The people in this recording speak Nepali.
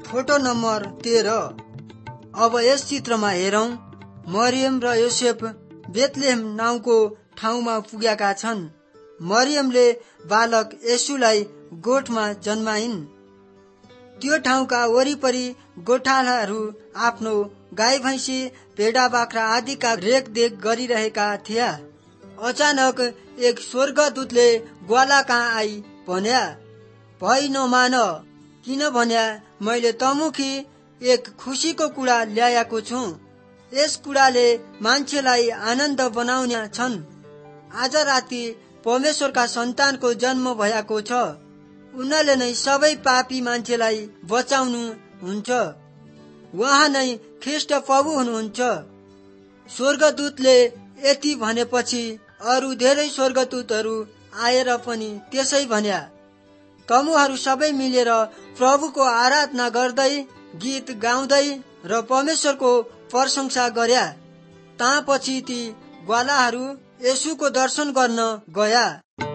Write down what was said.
Photo number 13। अब यस चित्रमा हेरौं, मरियम र योसेफ बेथलेहेम नाउँको ठाउँमा पुगेका छन्। मरियमले बालक येशूलाई गोठमा जन्माइन्। त्यो ठाउँका वरिपरि गोठालाहरू आफ्नो गाई भैँसी भेडा बाख्रा आदिका रेखदेख गरिरहेका थिए। अचानक एक स्वर्गदूतले ग्वाला कहाँ आई भन्या, भय नमान, किनभने मैले तमुखी एक खुसीको कुरा ल्याएको छु। यस कुराले मान्छेलाई आनन्द बनाउने छन्। आज राति परमेश्वरका सन्तानको जन्म भएको छ। उनले नै सबै पापी मान्छेलाई बचाउनु हुन्छ। उहाँ नै ख्रीष्ट प्रभु हुनुहुन्छ। स्वर्गदूतले यति भनेपछि अरू धेरै स्वर्गदूतहरू आएर पनि त्यसै भन्या। तमुहरू सबै मिलेर प्रभुको आराधना गर्दै, गीत गाउँदै र परमेश्वरको प्रशंसा गर्या। त्यसपछि ती ग्वालाहरू येशूको दर्शन गर्न गया।